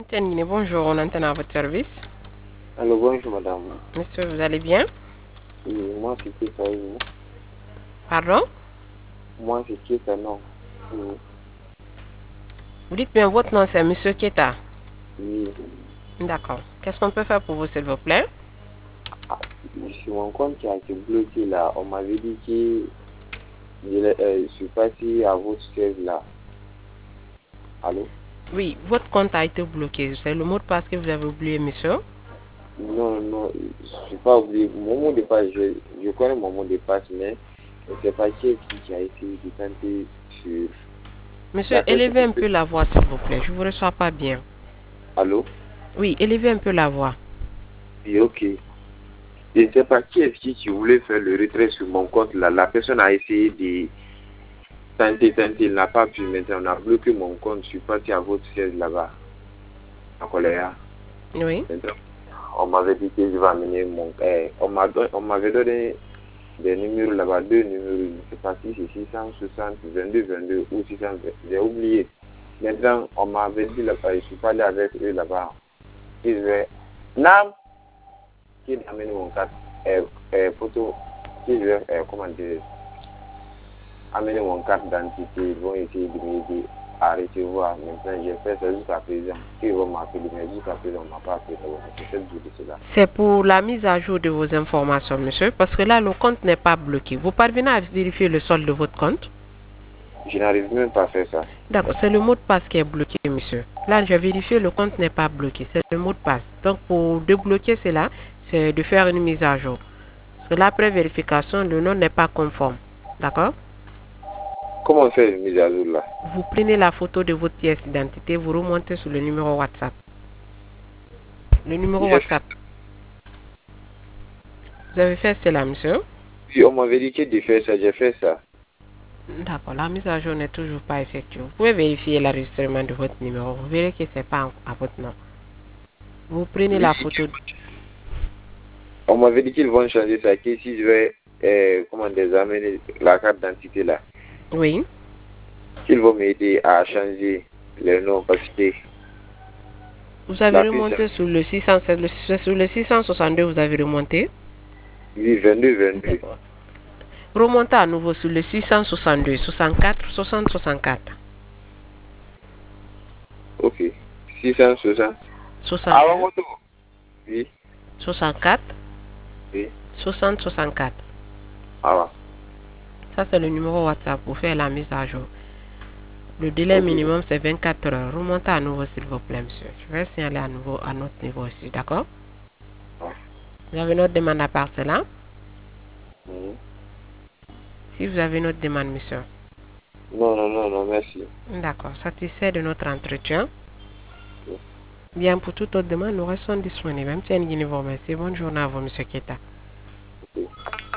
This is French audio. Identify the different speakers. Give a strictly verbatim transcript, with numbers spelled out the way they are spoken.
Speaker 1: Tiens, bonjour, on entend à votre service.
Speaker 2: Alors bonjour madame.
Speaker 1: Monsieur, vous allez bien?
Speaker 2: Oui, moi c'est Keta, oui.
Speaker 1: Pardon?
Speaker 2: Moi c'est Keta, non. Oui.
Speaker 1: Vous dites bien votre nom, c'est Monsieur Keta.
Speaker 2: Oui.
Speaker 1: D'accord. Qu'est-ce qu'on peut faire pour vous, s'il vous plaît?
Speaker 2: Ah, sur mon compte qui a été bloqué là, on m'avait dit que je, l'ai- euh, je suis parti à votre siège là. Allô?
Speaker 1: Oui, votre compte a été bloqué. C'est le mot de passe que vous avez oublié, monsieur.
Speaker 2: Non, non, je ne suis pas oublié. Mon mot de passe, je, je connais mon mot de passe, mais je ne sais pas qui, est qui qui a essayé de tenter sur
Speaker 1: Monsieur,
Speaker 2: la personne.
Speaker 1: élevez un peu la voix, s'il vous plaît. Je ne vous reçois pas bien.
Speaker 2: Allô?
Speaker 1: Oui, élevez un peu la voix.
Speaker 2: Oui, ok. Je ne sais pas qui est-ce qui, qui voulait faire le retrait sur mon compte là. La personne a essayé de tenter, tenter, il n'a pas pu. Maintenant, on a bloqué mon compte. Je suis parti à votre siège là-bas, à Coléa.
Speaker 1: Oui.
Speaker 2: Maintenant, on m'avait dit que je vais amener mon... Eh, on m'a don- on m'avait donné des numéros là-bas, deux numéros. Je ne sais pas si c'est six cent soixante, vingt-deux, vingt-deux ou six cent vingt. J'ai oublié. Maintenant, on m'avait dit là-bas, je suis pas allé avec eux là-bas. Ils disaient, Nam, qui amène mon carte, eh, eh, photo, qui veut, eh, comment dire, amener mon carte d'identité, ils vont essayer de m'aider à recevoir. Maintenant, j'ai fait ça jusqu'à présent. Ils vont m'appeler, mais jusqu'à présent, on ne m'a pas appelé. C'est sept jours de cela.
Speaker 1: C'est pour la mise à jour de vos informations, monsieur, parce que là, le compte n'est pas bloqué. Vous parvenez à vérifier le solde de votre compte?
Speaker 2: Je n'arrive même pas à faire ça.
Speaker 1: D'accord, c'est le mot de passe qui est bloqué, monsieur. Là, j'ai vérifié, le compte n'est pas bloqué, c'est le mot de passe. Donc, pour débloquer cela, c'est de faire une mise à jour. Parce que là, après vérification, le nom n'est pas conforme. D'accord?
Speaker 2: Comment on fait une mise à jour là?
Speaker 1: Vous prenez la photo de votre pièce d'identité, vous remontez sur le numéro WhatsApp. Le numéro
Speaker 2: J'ai fait.
Speaker 1: WhatsApp. Vous avez fait cela, monsieur?
Speaker 2: Oui, on m'avait dit que de faire ça, j'ai fait ça.
Speaker 1: D'accord, la mise à jour n'est toujours pas effectuée. Vous pouvez vérifier l'enregistrement de votre numéro. Vous verrez que ce n'est pas à votre nom. Vous prenez
Speaker 2: Oui,
Speaker 1: la photo.
Speaker 2: on m'avait dit qu'ils vont changer ça, que si je vais, euh, comment dire, amener la carte d'identité là,
Speaker 1: Oui.
Speaker 2: qu'ils vont m'aider à changer le nom parce que
Speaker 1: Vous avez
Speaker 2: la puce,
Speaker 1: remonté sur le six cent sept, le- sur le six cent soixante-deux, vous avez remonté.
Speaker 2: oui, vingt-deux, vingt-deux.
Speaker 1: D'accord. Remontez à nouveau sur le six cent soixante-deux, soixante-quatre, soixante, soixante-quatre.
Speaker 2: Ok. six cent soixante. Ah,
Speaker 1: soixante-deux,
Speaker 2: on retourne. Oui,
Speaker 1: soixante-quatre,
Speaker 2: oui.
Speaker 1: soixante, soixante-quatre.
Speaker 2: Ah, ouais.
Speaker 1: Ça, c'est le numéro WhatsApp pour faire la mise à jour. Le délai
Speaker 2: Ok.
Speaker 1: minimum, c'est vingt-quatre heures. Remontez à nouveau, s'il vous plaît, monsieur. Je vais signaler à nouveau à notre niveau aussi, d'accord?
Speaker 2: Ah.
Speaker 1: Vous avez une autre demande à part cela?
Speaker 2: Mhm.
Speaker 1: Si vous avez une autre demande, monsieur.
Speaker 2: Non, non, non, non, merci.
Speaker 1: D'accord. Satisfait de notre entretien.
Speaker 2: Ok.
Speaker 1: Bien, pour toute autre demande, nous restons disponibles. Même si vous merci. Bonne journée à vous, monsieur Keta.
Speaker 2: Ok.